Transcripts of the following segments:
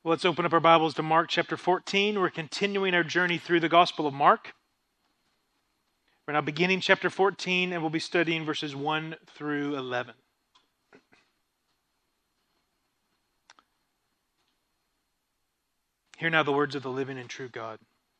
Well, let's open up our Bibles to Mark chapter 14. We're continuing our journey through the Gospel of Mark. We're now beginning chapter 14, and we'll be studying verses 1 through 11. Hear now the words of the living and true God.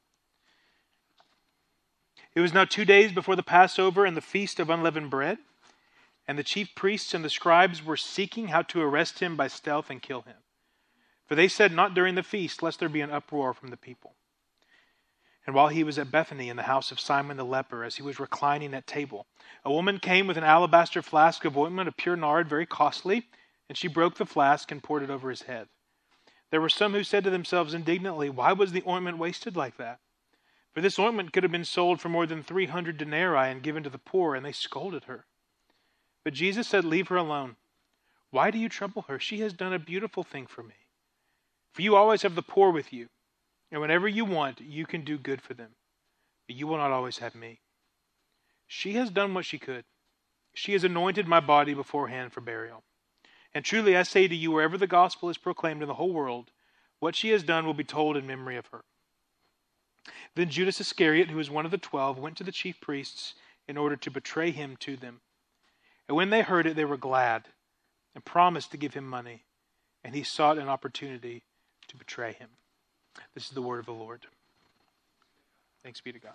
It was now 2 days before the Passover and the Feast of Unleavened Bread, and the chief priests and the scribes were seeking how to arrest him by stealth and kill him. For they said, "Not during the feast, lest there be an uproar from the people." And while he was at Bethany in the house of Simon the leper, as he was reclining at table, a woman came with an alabaster flask of ointment of pure nard, very costly, and she broke the flask and poured it over his head. There were some who said to themselves indignantly, "Why was the ointment wasted like that? For this ointment could have been sold for more than 300 denarii and given to the poor," and they scolded her. But Jesus said, "Leave her alone. Why do you trouble her? She has done a beautiful thing for me. For you always have the poor with you, and whenever you want, you can do good for them. But you will not always have me. She has done what she could. She has anointed my body beforehand for burial. And truly I say to you, wherever the gospel is proclaimed in the whole world, what she has done will be told in memory of her." Then Judas Iscariot, who was one of the 12, went to the chief priests in order to betray him to them. And when they heard it, they were glad and promised to give him money. And he sought an opportunity to betray him. This is the word of the Lord. Thanks be to God.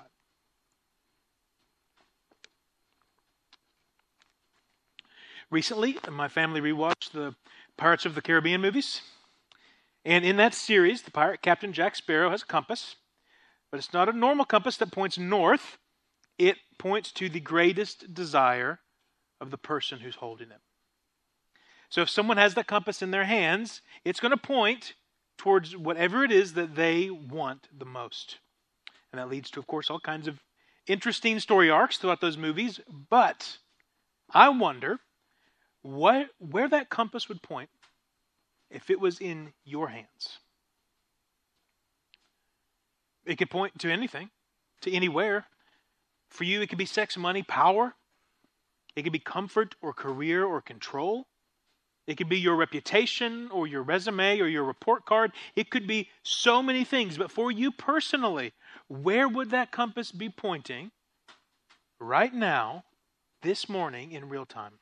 Recently, my family rewatched the Pirates of the Caribbean movies. And in that series, the pirate captain Jack Sparrow has a compass. But it's not a normal compass that points north. It points to the greatest desire of the person who's holding it. So if someone has that compass in their hands, it's going to point towards whatever it is that they want the most. And that leads to, of course, all kinds of interesting story arcs throughout those movies. But I wonder where that compass would point if it was in your hands. It could point to anything, to anywhere. For you, it could be sex, money, power. It could be comfort or career or control. It could be your reputation or your resume or your report card. It could be so many things. But for you personally, where would that compass be pointing right now, this morning, in real time?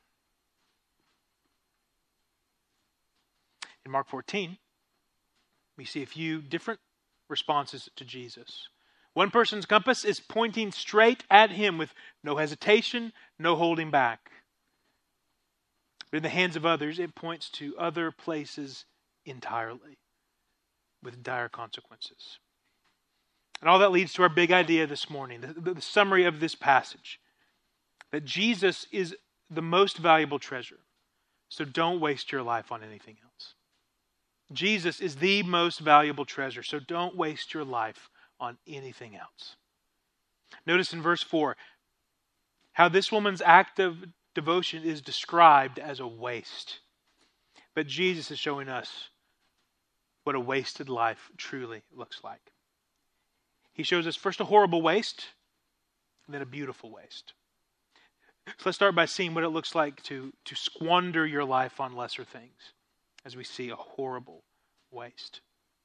In Mark 14, we see a few different responses to Jesus. One person's compass is pointing straight at him with no hesitation, no holding back. But in the hands of others, it points to other places entirely with dire consequences. And all that leads to our big idea this morning, the summary of this passage, that Jesus is the most valuable treasure. So don't waste your life on anything else. Jesus is the most valuable treasure, so don't waste your life on anything else. Notice in verse 4 how this woman's act of devotion is described as a waste. But Jesus is showing us what a wasted life truly looks like. He shows us first a horrible waste, and then a beautiful waste. So let's start by seeing what it looks like to squander your life on lesser things, as we see a horrible waste.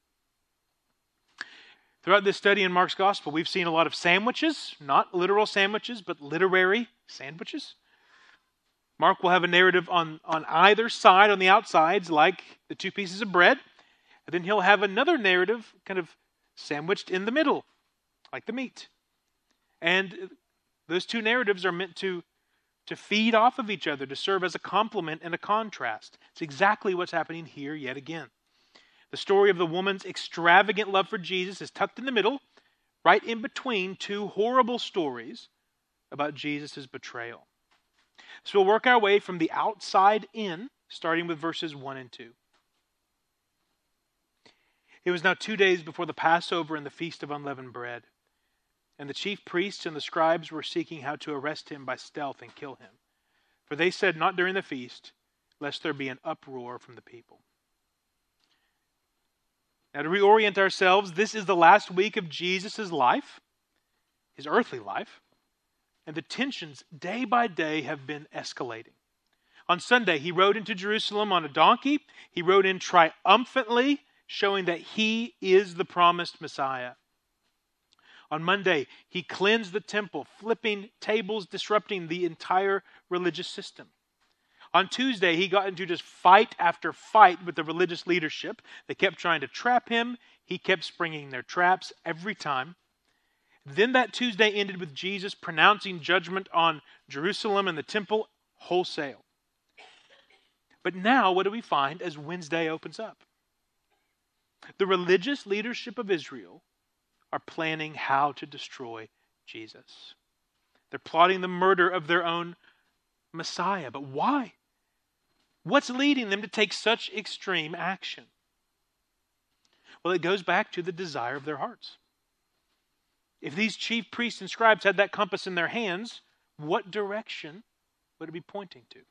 Throughout this study in Mark's Gospel, we've seen a lot of sandwiches, not literal sandwiches, but literary sandwiches. Mark will have a narrative on either side, on the outsides, like the two pieces of bread. And then he'll have another narrative kind of sandwiched in the middle, like the meat. And those two narratives are meant to feed off of each other, to serve as a complement and a contrast. It's exactly what's happening here yet again. The story of the woman's extravagant love for Jesus is tucked in the middle, right in between two horrible stories about Jesus' betrayal. So we'll work our way from the outside in, starting with verses 1 and 2. It was now 2 days before the Passover and the Feast of Unleavened Bread, and the chief priests and the scribes were seeking how to arrest him by stealth and kill him. For they said, "Not during the feast, lest there be an uproar from the people." Now, to reorient ourselves, this is the last week of Jesus' life, his earthly life, and the tensions day by day have been escalating. On Sunday, he rode into Jerusalem on a donkey. He rode in triumphantly, showing that he is the promised Messiah. On Monday, he cleansed the temple, flipping tables, disrupting the entire religious system. On Tuesday, he got into just fight after fight with the religious leadership. They kept trying to trap him. He kept springing their traps every time. Then that Tuesday ended with Jesus pronouncing judgment on Jerusalem and the temple wholesale. But now, what do we find as Wednesday opens up? The religious leadership of Israel are planning how to destroy Jesus. They're plotting the murder of their own Messiah. But why? What's leading them to take such extreme action? Well, it goes back to the desire of their hearts. If these chief priests and scribes had that compass in their hands, what direction would it be pointing to?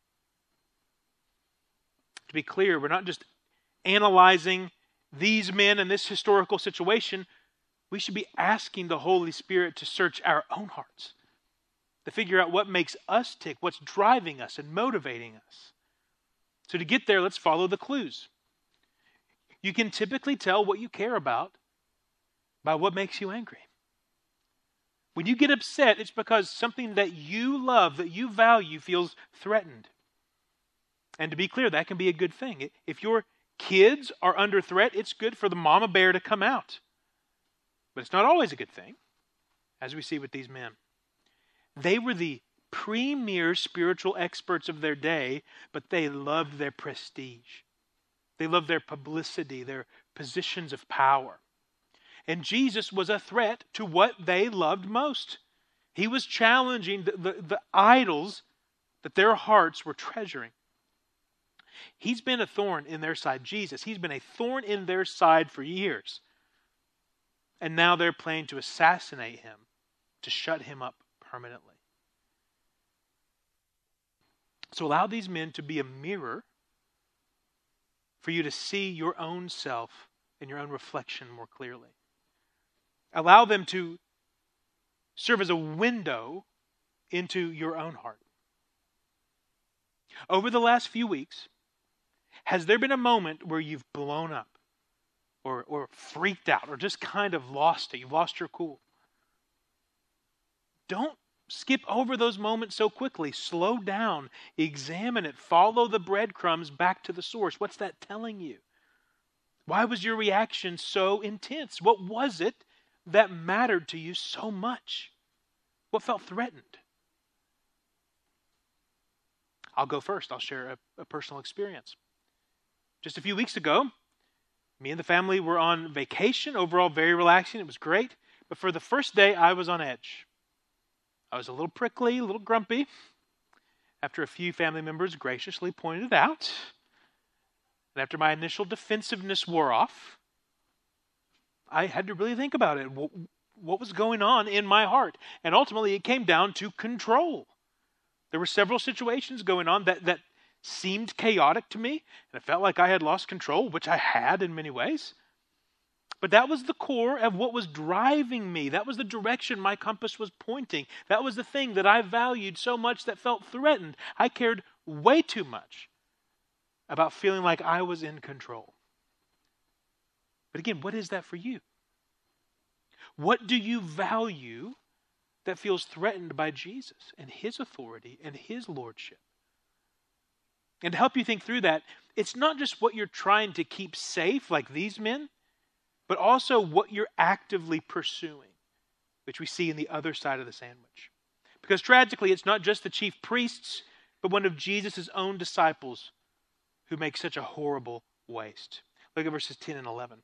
To be clear, we're not just analyzing these men and this historical situation. We should be asking the Holy Spirit to search our own hearts, to figure out what makes us tick, what's driving us and motivating us. So to get there, let's follow the clues. You can typically tell what you care about by what makes you angry. When you get upset, it's because something that you love, that you value, feels threatened. And to be clear, that can be a good thing. If your kids are under threat, it's good for the mama bear to come out. But it's not always a good thing, as we see with these men. They were the premier spiritual experts of their day, but they loved their prestige. They loved their publicity, their positions of power. And Jesus was a threat to what they loved most. He was challenging the idols that their hearts were treasuring. He's been a thorn in their side, Jesus. He's been a thorn in their side for years. And now they're planning to assassinate him, to shut him up permanently. So allow these men to be a mirror for you to see your own self and your own reflection more clearly. Allow them to serve as a window into your own heart. Over the last few weeks, has there been a moment where you've blown up or freaked out or just kind of lost it? You've lost your cool. Don't skip over those moments so quickly. Slow down. Examine it. Follow the breadcrumbs back to the source. What's that telling you? Why was your reaction so intense? What was it that mattered to you so much? What felt threatened? I'll go first. I'll share a personal experience. Just a few weeks ago, me and the family were on vacation. Overall, very relaxing. It was great. But for the first day, I was on edge. I was a little prickly, a little grumpy, after a few family members graciously pointed it out. And after my initial defensiveness wore off, I had to really think about it. What was going on in my heart? And ultimately, it came down to control. There were several situations going on that seemed chaotic to me, and it felt like I had lost control, which I had in many ways. But that was the core of what was driving me. That was the direction my compass was pointing. That was the thing that I valued so much that felt threatened. I cared way too much about feeling like I was in control. But again, what is that for you? What do you value that feels threatened by Jesus and his authority and his lordship? And to help you think through that, it's not just what you're trying to keep safe like these men, but also what you're actively pursuing, which we see in the other side of the sandwich. Because tragically, it's not just the chief priests, but one of Jesus' own disciples who make such a horrible waste. Look at verses 10 and 11.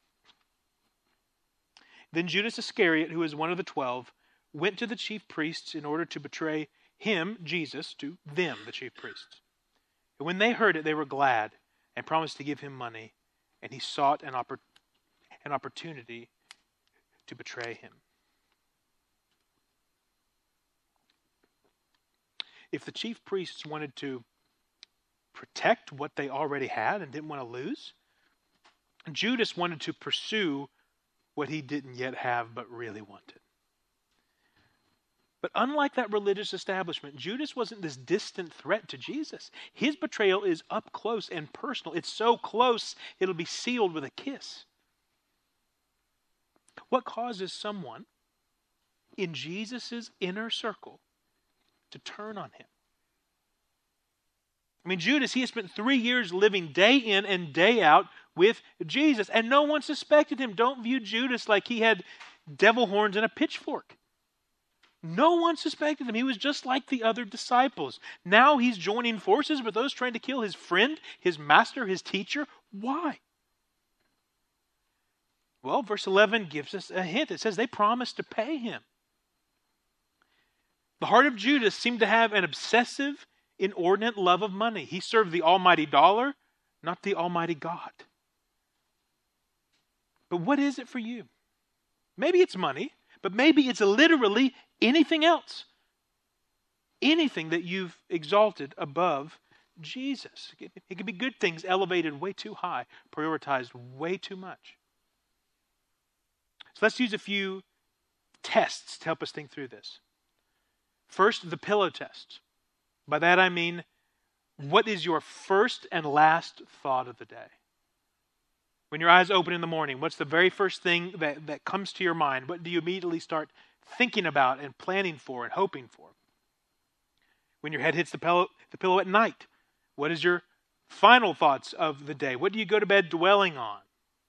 Then Judas Iscariot, who was one of the 12, went to the chief priests in order to betray him, Jesus, to them, the chief priests. And when they heard it, they were glad and promised to give him money, and he sought an opportunity to betray him. If the chief priests wanted to protect what they already had and didn't want to lose, Judas wanted to pursue what he didn't yet have but really wanted. But unlike that religious establishment, Judas wasn't this distant threat to Jesus. His betrayal is up close and personal. It's so close, it'll be sealed with a kiss. What causes someone in Jesus' inner circle to turn on him? I mean, Judas, he has spent 3 years living day in and day out with Jesus, and no one suspected him. Don't view Judas like he had devil horns and a pitchfork. No one suspected him. He was just like the other disciples. Now he's joining forces with those trying to kill his friend, his master, his teacher. Why? Well, verse 11 gives us a hint. It says they promised to pay him. The heart of Judas seemed to have an obsessive, inordinate love of money. He served the almighty dollar, not the almighty God. But what is it for you? Maybe it's money, but maybe it's literally anything else. Anything that you've exalted above Jesus. It could be good things elevated way too high, prioritized way too much. So let's use a few tests to help us think through this. First, the pillow test. By that I mean, what is your first and last thought of the day? When your eyes open in the morning, what's the very first thing that comes to your mind? What do you immediately start thinking about and planning for and hoping for? When your head hits the pillow at night, what is your final thoughts of the day? What do you go to bed dwelling on?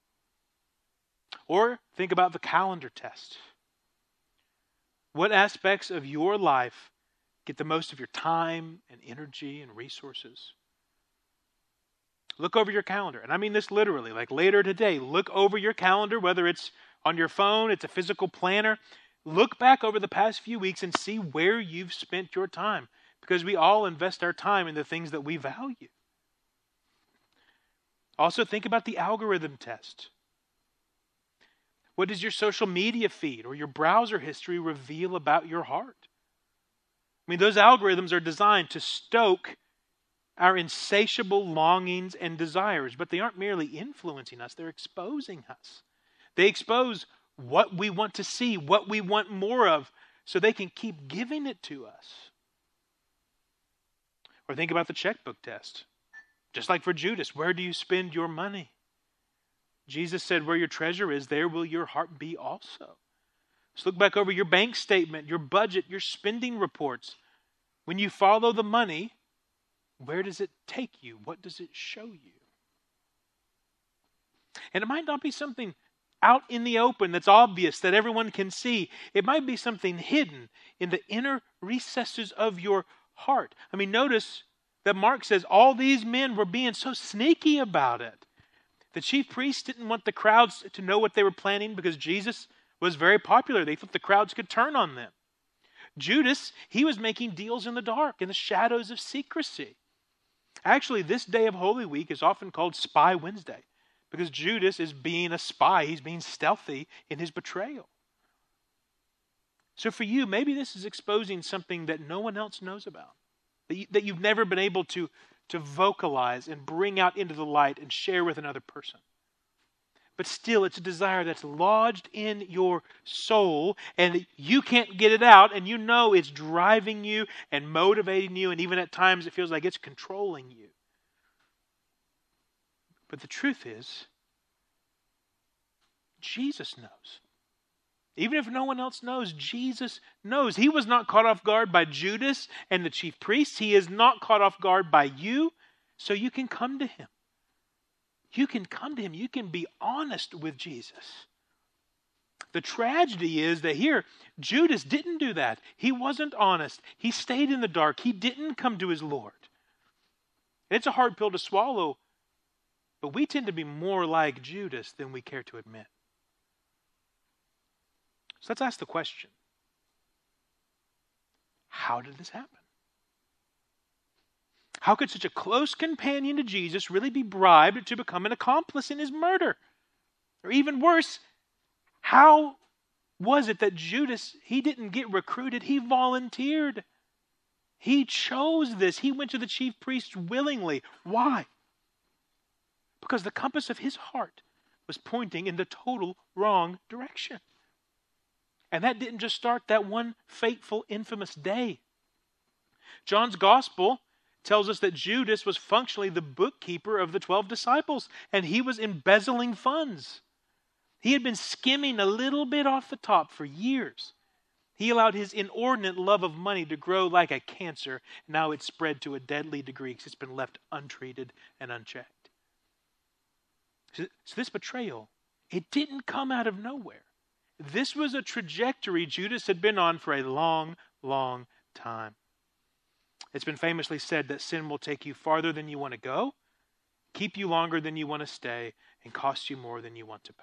Or think about the calendar test. What aspects of your life get the most of your time and energy and resources? Look over your calendar. And I mean this literally, like later today, look over your calendar, whether it's on your phone, it's a physical planner. Look back over the past few weeks and see where you've spent your time. Because we all invest our time in the things that we value. Also think about the algorithm test. What does your social media feed or your browser history reveal about your heart? I mean, those algorithms are designed to stoke our insatiable longings and desires, but they aren't merely influencing us, they're exposing us. They expose what we want to see, what we want more of, so they can keep giving it to us. Or think about the checkbook test. Just like for Judas, where do you spend your money? Jesus said, where your treasure is, there will your heart be also. So look back over your bank statement, your budget, your spending reports. When you follow the money, where does it take you? What does it show you? And it might not be something out in the open that's obvious that everyone can see. It might be something hidden in the inner recesses of your heart. I mean, notice that Mark says all these men were being so sneaky about it. The chief priests didn't want the crowds to know what they were planning because Jesus was very popular. They thought the crowds could turn on them. Judas, he was making deals in the dark, in the shadows of secrecy. Actually, this day of Holy Week is often called Spy Wednesday because Judas is being a spy. He's being stealthy in his betrayal. So for you, maybe this is exposing something that no one else knows about, that you've never been able to vocalize and bring out into the light and share with another person. But still, it's a desire that's lodged in your soul and you can't get it out, and you know it's driving you and motivating you, and even at times it feels like it's controlling you. But the truth is, Jesus knows. Even if no one else knows, Jesus knows. He was not caught off guard by Judas and the chief priests. He is not caught off guard by you, so you can come to him. You can come to him. You can be honest with Jesus. The tragedy is that here, Judas didn't do that. He wasn't honest. He stayed in the dark. He didn't come to his Lord. And it's a hard pill to swallow, but we tend to be more like Judas than we care to admit. So let's ask the question, how did this happen? How could such a close companion to Jesus really be bribed to become an accomplice in his murder? Or even worse, how was it that Judas, he didn't get recruited, he volunteered. He chose this. He went to the chief priests willingly. Why? Because the compass of his heart was pointing in the total wrong direction. And that didn't just start that one fateful, infamous day. John's gospel tells us that Judas was functionally the bookkeeper of the 12 disciples, and he was embezzling funds. He had been skimming a little bit off the top for years. He allowed his inordinate love of money to grow like a cancer. Now it's spread to a deadly degree because it's been left untreated and unchecked. So this betrayal, it didn't come out of nowhere. This was a trajectory Judas had been on for a long, long time. It's been famously said that sin will take you farther than you want to go, keep you longer than you want to stay, and cost you more than you want to pay.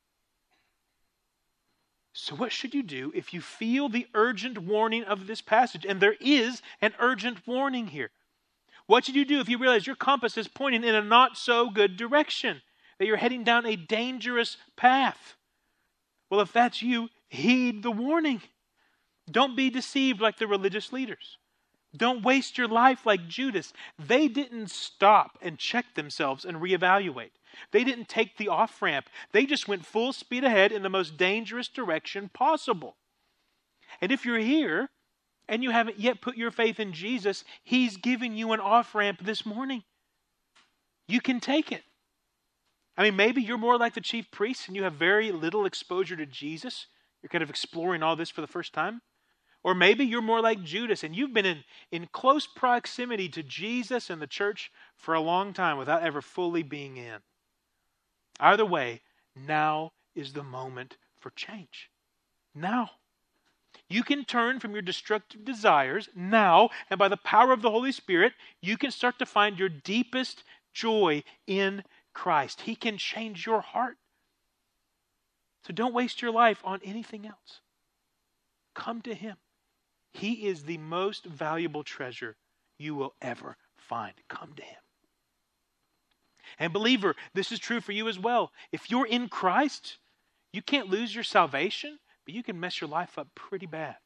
So what should you do if you feel the urgent warning of this passage? And there is an urgent warning here. What should you do if you realize your compass is pointing in a not so good direction, that you're heading down a dangerous path? Well, if that's you, heed the warning. Don't be deceived like the religious leaders. Don't waste your life like Judas. They didn't stop and check themselves and reevaluate. They didn't take the off-ramp. They just went full speed ahead in the most dangerous direction possible. And if you're here and you haven't yet put your faith in Jesus, He's giving you an off-ramp this morning. You can take it. I mean, maybe you're more like the chief priests and you have very little exposure to Jesus. You're kind of exploring all this for the first time. Or maybe you're more like Judas and you've been in close proximity to Jesus and the church for a long time without ever fully being in. Either way, now is the moment for change. Now. You can turn from your destructive desires now, and by the power of the Holy Spirit, you can start to find your deepest joy in Christ. He can change your heart. So don't waste your life on anything else. Come to Him. He is the most valuable treasure you will ever find. Come to Him. And believer, this is true for you as well. If you're in Christ, you can't lose your salvation, but you can mess your life up pretty bad.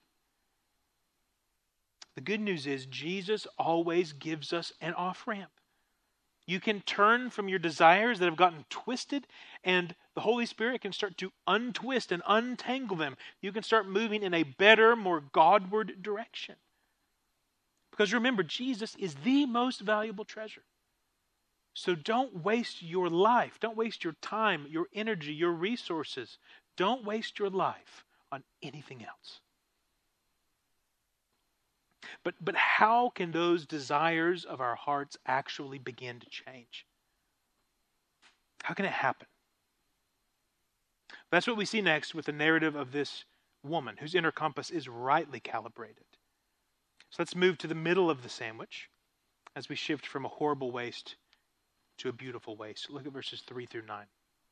The good news is Jesus always gives us an off-ramp. You can turn from your desires that have gotten twisted, and the Holy Spirit can start to untwist and untangle them. You can start moving in a better, more Godward direction. Because remember, Jesus is the most valuable treasure. So don't waste your life. Don't waste your time, your energy, your resources. Don't waste your life on anything else. But how can those desires of our hearts actually begin to change? How can it happen? That's what we see next with the narrative of this woman whose inner compass is rightly calibrated. So let's move to the middle of the sandwich as we shift from a horrible waste to a beautiful waste. Look at verses 3 through 9.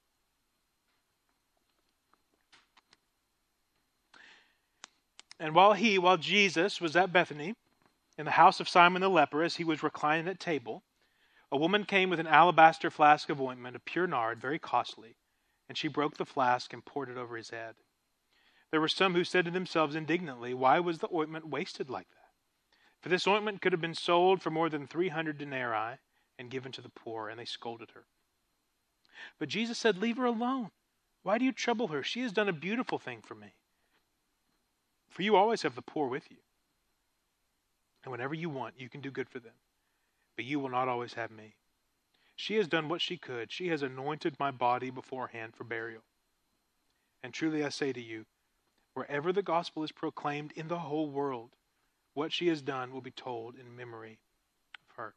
And while Jesus was at Bethany, in the house of Simon the leper, as he was reclining at table, a woman came with an alabaster flask of ointment of pure nard, very costly, and she broke the flask and poured it over his head. There were some who said to themselves indignantly, "Why was the ointment wasted like that? For this ointment could have been sold for more than 300 denarii and given to the poor," and they scolded her. But Jesus said, "Leave her alone. Why do you trouble her? She has done a beautiful thing for me. For you always have the poor with you. And whenever you want, you can do good for them. But you will not always have me. She has done what she could. She has anointed my body beforehand for burial. And truly I say to you, wherever the gospel is proclaimed in the whole world, what she has done will be told in memory of her."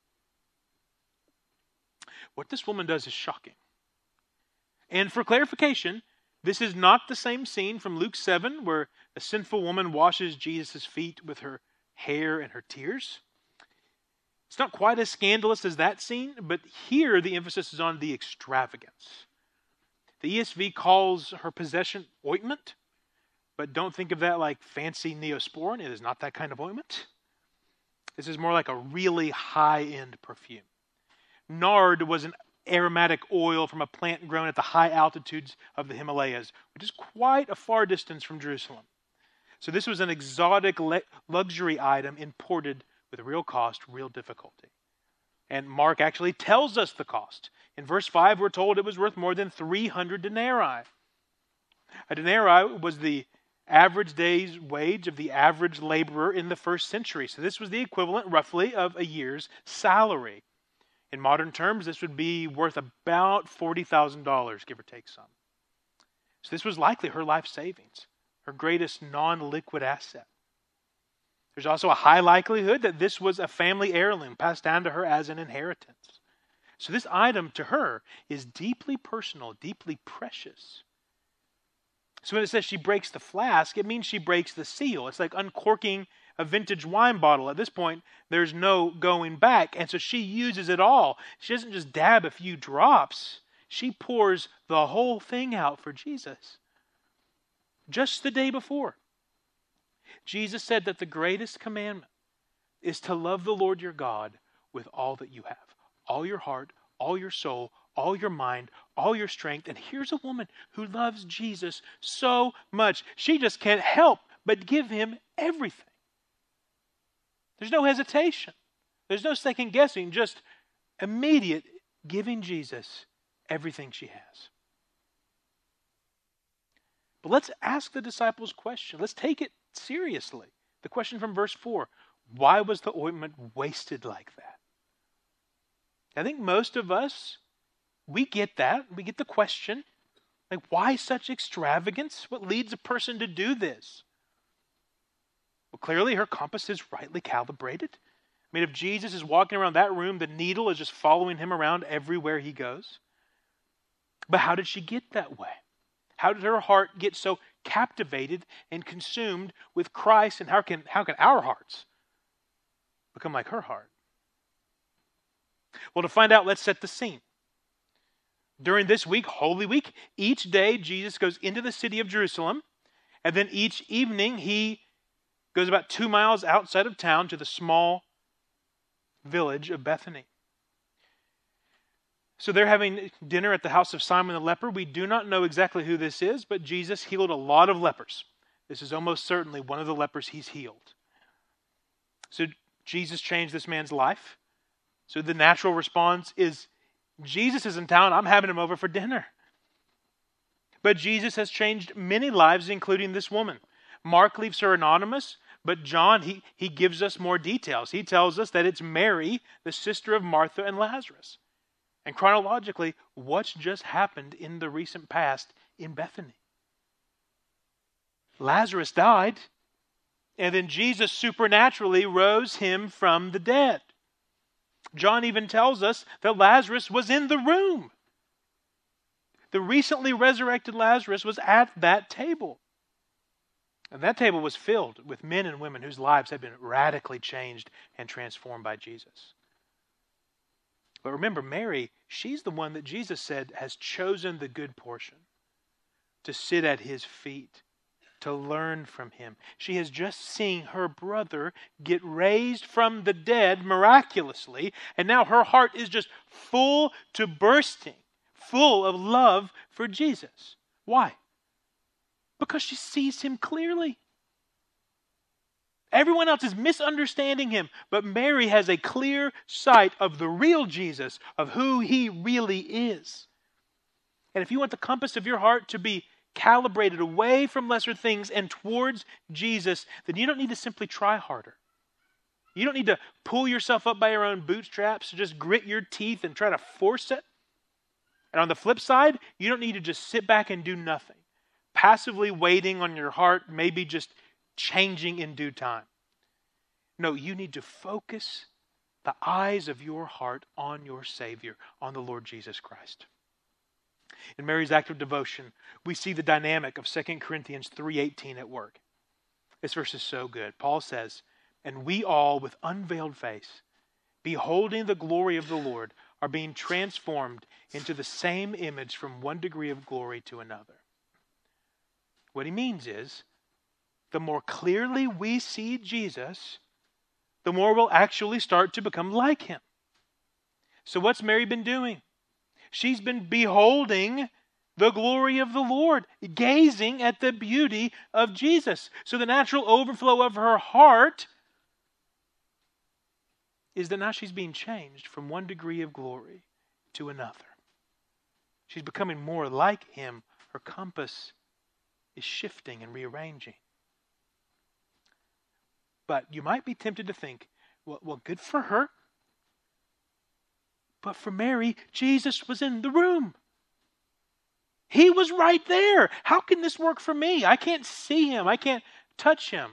What this woman does is shocking. And for clarification, this is not the same scene from Luke 7 where a sinful woman washes Jesus' feet with her hair and her tears. It's not quite as scandalous as that scene, but here the emphasis is on the extravagance. The ESV calls her possession ointment, but don't think of that like fancy Neosporin. It is not that kind of ointment. This is more like a really high-end perfume. Nard was an aromatic oil from a plant grown at the high altitudes of the Himalayas, which is quite a far distance from Jerusalem. So this was an exotic luxury item imported with real cost, real difficulty. And Mark actually tells us the cost. In verse 5, we're told it was worth more than 300 denarii. A denarii was the average day's wage of the average laborer in the first century. So this was the equivalent, roughly, of a year's salary. In modern terms, this would be worth about $40,000, give or take some. So this was likely her life savings, her greatest non-liquid asset. There's also a high likelihood that this was a family heirloom passed down to her as an inheritance. So this item to her is deeply personal, deeply precious. So when it says she breaks the flask, it means she breaks the seal. It's like uncorking a vintage wine bottle. At this point, there's no going back. And so she uses it all. She doesn't just dab a few drops. She pours the whole thing out for Jesus. Just the day before, Jesus said that the greatest commandment is to love the Lord your God with all that you have. All your heart, all your soul, all your mind, all your strength. And here's a woman who loves Jesus so much. She just can't help but give him everything. There's no hesitation. There's no second guessing. Just immediate giving Jesus everything she has. But let's ask the disciples a question. Let's take it seriously. The question from verse 4. Why was the ointment wasted like that? I think most of us, we get that. We get the question. Like, why such extravagance? What leads a person to do this? Well, clearly her compass is rightly calibrated. I mean, if Jesus is walking around that room, the needle is just following him around everywhere he goes. But how did she get that way? How did her heart get so captivated and consumed with Christ? And how can our hearts become like her heart? Well, to find out, let's set the scene. During this week, Holy Week, each day Jesus goes into the city of Jerusalem, and then each evening he goes about 2 miles outside of town to the small village of Bethany. So they're having dinner at the house of Simon the leper. We do not know exactly who this is, but Jesus healed a lot of lepers. This is almost certainly one of the lepers he's healed. So Jesus changed this man's life. So the natural response is, Jesus is in town, I'm having him over for dinner. But Jesus has changed many lives, including this woman. Mark leaves her anonymous, but John, he gives us more details. He tells us that it's Mary, the sister of Martha and Lazarus. And chronologically, what's just happened in the recent past in Bethany? Lazarus died, and then Jesus supernaturally rose him from the dead. John even tells us that Lazarus was in the room. The recently resurrected Lazarus was at that table. And that table was filled with men and women whose lives had been radically changed and transformed by Jesus. But remember, Mary, she's the one that Jesus said has chosen the good portion, to sit at his feet, to learn from him. She has just seen her brother get raised from the dead miraculously, and now her heart is just full to bursting, full of love for Jesus. Why? Because she sees him clearly. Everyone else is misunderstanding him, but Mary has a clear sight of the real Jesus, of who he really is. And if you want the compass of your heart to be calibrated away from lesser things and towards Jesus, then you don't need to simply try harder. You don't need to pull yourself up by your own bootstraps, just grit your teeth and try to force it. And on the flip side, you don't need to just sit back and do nothing, passively waiting on your heart, maybe just changing in due time. No, you need to focus the eyes of your heart on your Savior, on the Lord Jesus Christ. In Mary's act of devotion, we see the dynamic of 2 Corinthians 3:18 at work. This verse is so good. Paul says, "And we all, with unveiled face, beholding the glory of the Lord, are being transformed into the same image from one degree of glory to another." What he means is, the more clearly we see Jesus, the more we'll actually start to become like him. So what's Mary been doing? She's been beholding the glory of the Lord, gazing at the beauty of Jesus. So the natural overflow of her heart is that now she's being changed from one degree of glory to another. She's becoming more like him. Her compass is shifting and rearranging. But you might be tempted to think, well, good for her. But for Mary, Jesus was in the room. He was right there. How can this work for me? I can't see him. I can't touch him.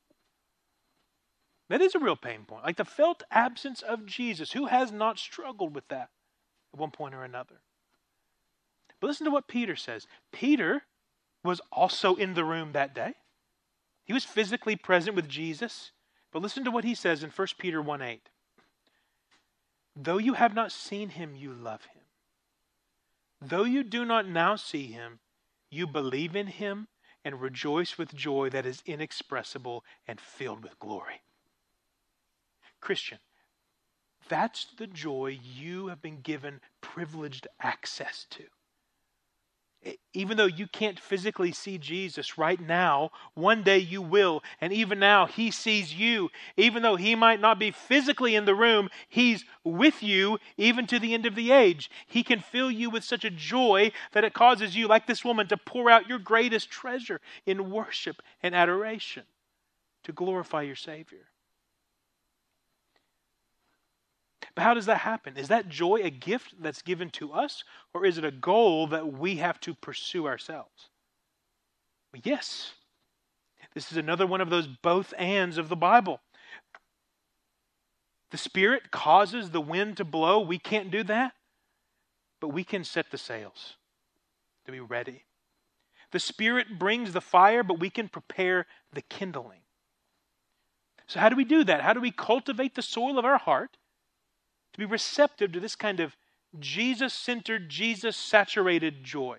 That is a real pain point. Like the felt absence of Jesus. Who has not struggled with that at one point or another? But listen to what Peter says. Peter was also in the room that day. He was physically present with Jesus. But listen to what he says in 1 Peter 1:8. Though you have not seen him, you love him. Though you do not now see him, you believe in him and rejoice with joy that is inexpressible and filled with glory. Christian, that's the joy you have been given privileged access to. Even though you can't physically see Jesus right now, one day you will. And even now, he sees you. Even though he might not be physically in the room, he's with you even to the end of the age. He can fill you with such a joy that it causes you, like this woman, to pour out your greatest treasure in worship and adoration to glorify your Savior. But how does that happen? Is that joy a gift that's given to us, or is it a goal that we have to pursue ourselves? Well, yes. This is another one of those both ands of the Bible. The Spirit causes the wind to blow. We can't do that, but we can set the sails to be ready. The Spirit brings the fire, but we can prepare the kindling. So how do we do that? How do we cultivate the soil of our heart to be receptive to this kind of Jesus-centered, Jesus-saturated joy?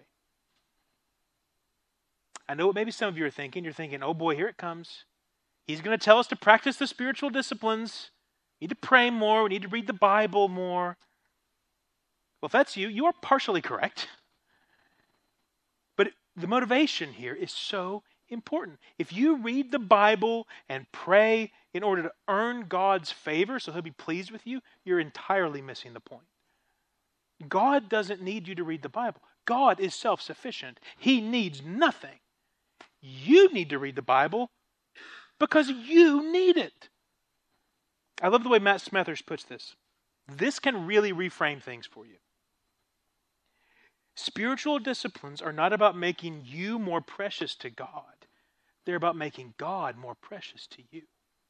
I know what maybe some of you are thinking. You're thinking, oh boy, here it comes. He's going to tell us to practice the spiritual disciplines. We need to pray more. We need to read the Bible more. Well, if that's you, you are partially correct. But the motivation here is so important. If you read the Bible and pray in order to earn God's favor so he'll be pleased with you, you're entirely missing the point. God doesn't need you to read the Bible. God is self-sufficient. He needs nothing. You need to read the Bible because you need it. I love the way Matt Smethurst puts this. This can really reframe things for you. Spiritual disciplines are not about making you more precious to God. They're about making God more precious to you.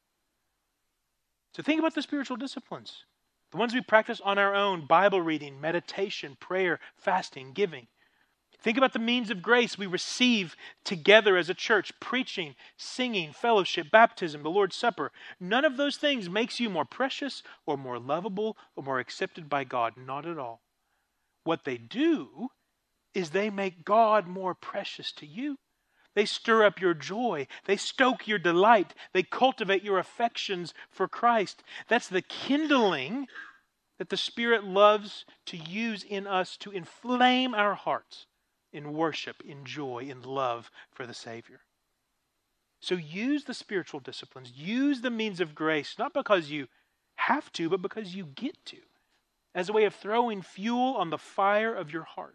So think about the spiritual disciplines. The ones we practice on our own: Bible reading, meditation, prayer, fasting, giving. Think about the means of grace we receive together as a church: preaching, singing, fellowship, baptism, the Lord's Supper. None of those things makes you more precious or more lovable or more accepted by God. Not at all. What they do is they make God more precious to you. They stir up your joy. They stoke your delight. They cultivate your affections for Christ. That's the kindling that the Spirit loves to use in us to inflame our hearts in worship, in joy, in love for the Savior. So use the spiritual disciplines. Use the means of grace, not because you have to, but because you get to, as a way of throwing fuel on the fire of your heart.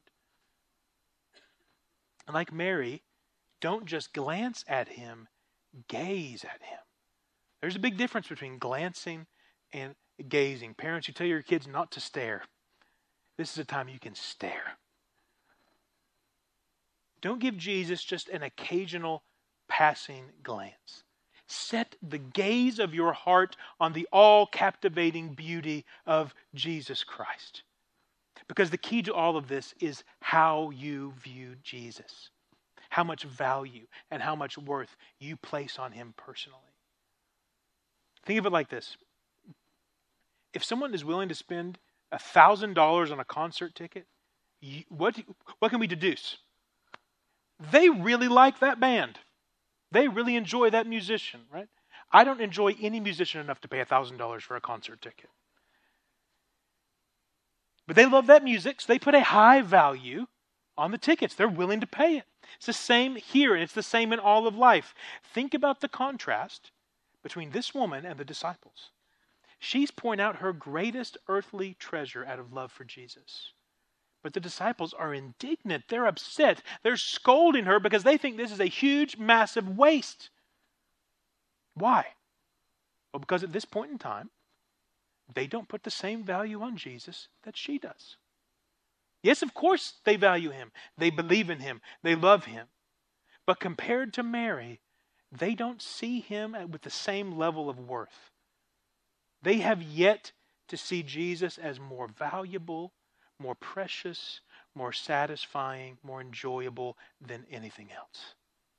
And like Mary, don't just glance at him, gaze at him. There's a big difference between glancing and gazing. Parents, you tell your kids not to stare. This is a time you can stare. Don't give Jesus just an occasional passing glance. Set the gaze of your heart on the all-captivating beauty of Jesus Christ. Because the key to all of this is how you view Jesus. How much value and how much worth you place on him personally. Think of it like this. If someone is willing to spend $1,000 on a concert ticket, what can we deduce? They really like that band. They really enjoy that musician, right? I don't enjoy any musician enough to pay $1,000 for a concert ticket. But they love that music, so they put a high value on the tickets. They're willing to pay it. It's the same here, and it's the same in all of life. Think about the contrast between this woman and the disciples. She's pouring out her greatest earthly treasure out of love for Jesus. But the disciples are indignant. They're upset. They're scolding her because they think this is a huge, massive waste. Why? Well, because at this point in time, they don't put the same value on Jesus that she does. Yes, of course they value him. They believe in him. They love him. But compared to Mary, they don't see him with the same level of worth. They have yet to see Jesus as more valuable, more precious, more satisfying, more enjoyable than anything else.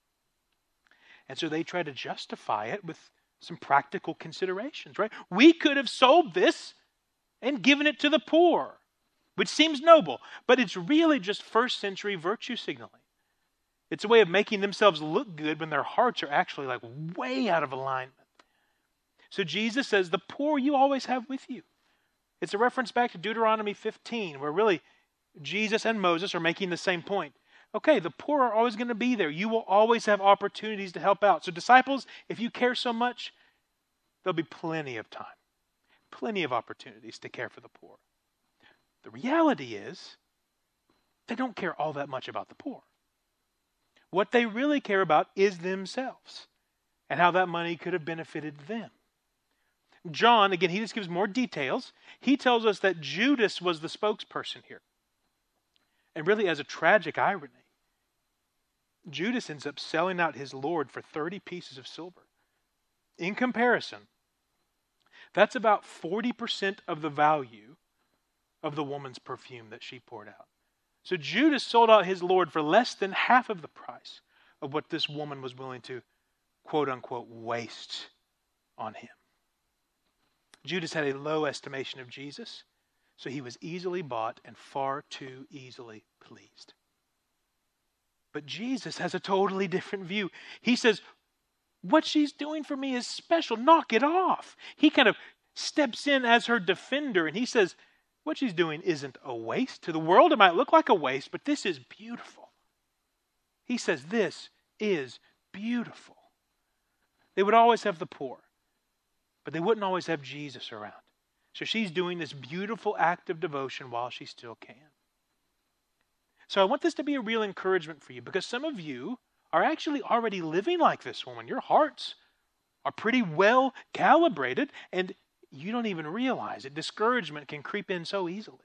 And so they try to justify it with some practical considerations, right? We could have sold this and given it to the poor, which seems noble, but it's really just first century virtue signaling. It's a way of making themselves look good when their hearts are actually like way out of alignment. So Jesus says, the poor you always have with you. It's a reference back to Deuteronomy 15, where really Jesus and Moses are making the same point. Okay, the poor are always going to be there. You will always have opportunities to help out. So disciples, if you care so much, there'll be plenty of time, plenty of opportunities to care for the poor. The reality is, they don't care all that much about the poor. What they really care about is themselves and how that money could have benefited them. John, again, he just gives more details. He tells us that Judas was the spokesperson here. And really, as a tragic irony, Judas ends up selling out his Lord for 30 pieces of silver. In comparison, that's about 40% of the value of the woman's perfume that she poured out. So Judas sold out his Lord for less than half of the price of what this woman was willing to, quote unquote, waste on him. Judas had a low estimation of Jesus, so he was easily bought and far too easily pleased. But Jesus has a totally different view. He says, what she's doing for me is special. Knock it off. He kind of steps in as her defender, and he says, what she's doing isn't a waste. To the world, it might look like a waste, but this is beautiful. He says, this is beautiful. They would always have the poor, but they wouldn't always have Jesus around. So she's doing this beautiful act of devotion while she still can. So I want this to be a real encouragement for you, because some of you are actually already living like this woman. Your hearts are pretty well calibrated, and you don't even realize it. Discouragement can creep in so easily.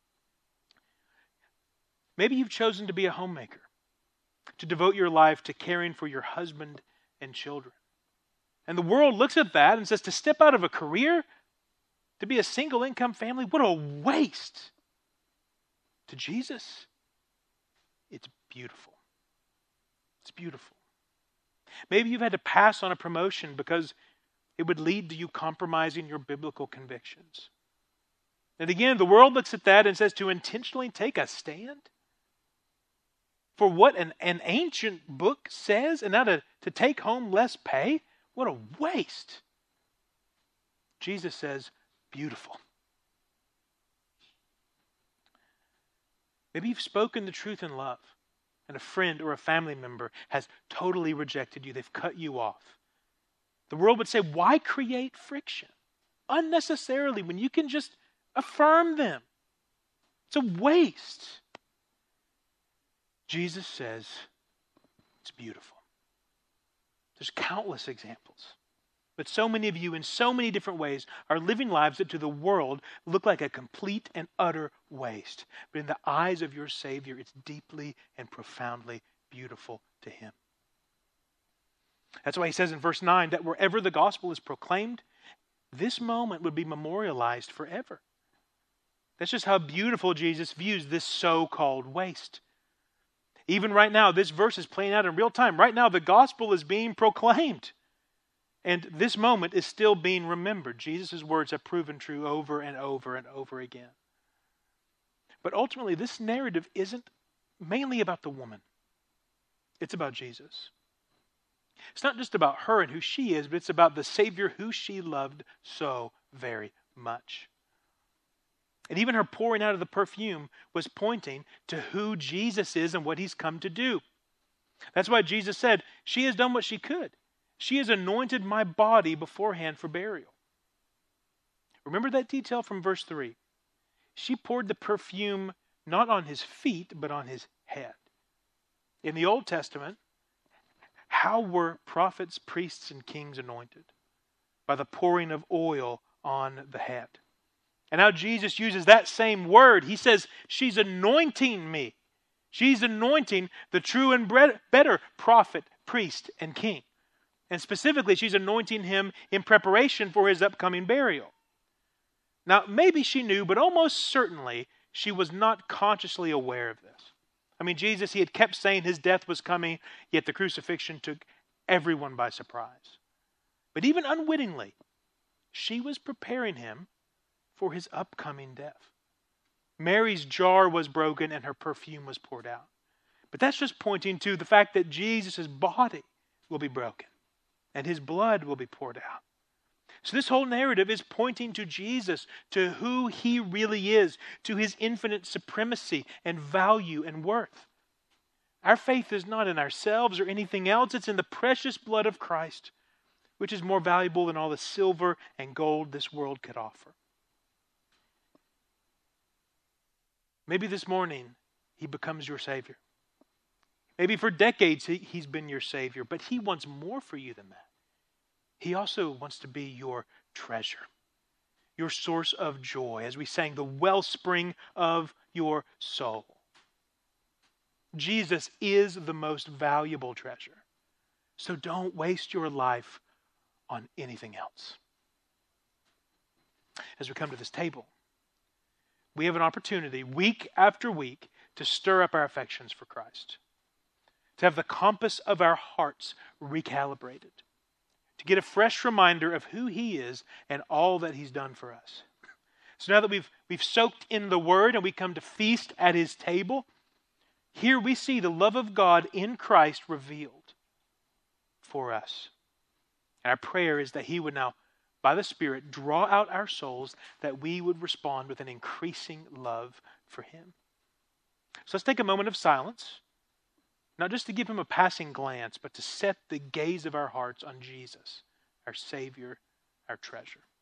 Maybe you've chosen to be a homemaker, to devote your life to caring for your husband and children. And the world looks at that and says, to step out of a career, to be a single income family, what a waste. To Jesus, it's beautiful. It's beautiful. Maybe you've had to pass on a promotion because it would lead to you compromising your biblical convictions. And again, the world looks at that and says to intentionally take a stand for what an ancient book says, and now to take home less pay, what a waste. Jesus says, beautiful. Maybe you've spoken the truth in love, and a friend or a family member has totally rejected you. They've cut you off. The world would say, why create friction unnecessarily when you can just affirm them? It's a waste. Jesus says, it's beautiful. There's countless examples. But so many of you in so many different ways are living lives that to the world look like a complete and utter waste. But in the eyes of your Savior, it's deeply and profoundly beautiful to him. That's why he says in verse 9 that wherever the gospel is proclaimed, this moment would be memorialized forever. That's just how beautiful Jesus views this so-called waste. Even right now, this verse is playing out in real time. Right now, the gospel is being proclaimed. And this moment is still being remembered. Jesus' words have proven true over and over and over again. But ultimately, this narrative isn't mainly about the woman. It's about Jesus. It's not just about her and who she is, but it's about the Savior who she loved so very much. And even her pouring out of the perfume was pointing to who Jesus is and what he's come to do. That's why Jesus said, she has done what she could. She has anointed my body beforehand for burial. Remember that detail from verse 3. She poured the perfume not on his feet, but on his head. In the Old Testament, how were prophets, priests, and kings anointed? By the pouring of oil on the head. And now Jesus uses that same word. He says, she's anointing me. She's anointing the true and better prophet, priest, and king. And specifically, she's anointing him in preparation for his upcoming burial. Now, maybe she knew, but almost certainly she was not consciously aware of this. I mean, Jesus, he had kept saying his death was coming, yet the crucifixion took everyone by surprise. But even unwittingly, she was preparing him for his upcoming death. Mary's jar was broken and her perfume was poured out. But that's just pointing to the fact that Jesus' body will be broken and his blood will be poured out. So this whole narrative is pointing to Jesus, to who he really is, to his infinite supremacy and value and worth. Our faith is not in ourselves or anything else. It's in the precious blood of Christ, which is more valuable than all the silver and gold this world could offer. Maybe this morning he becomes your Savior. Maybe for decades he's been your Savior, but he wants more for you than that. He also wants to be your treasure, your source of joy, as we sang, the wellspring of your soul. Jesus is the most valuable treasure. So don't waste your life on anything else. As we come to this table, we have an opportunity week after week to stir up our affections for Christ, to have the compass of our hearts recalibrated, to get a fresh reminder of who he is and all that he's done for us. So now that we've soaked in the Word and we come to feast at his table, here we see the love of God in Christ revealed for us. And our prayer is that he would now, by the Spirit, draw out our souls, that we would respond with an increasing love for him. So let's take a moment of silence, not just to give him a passing glance, but to set the gaze of our hearts on Jesus, our Savior, our treasure.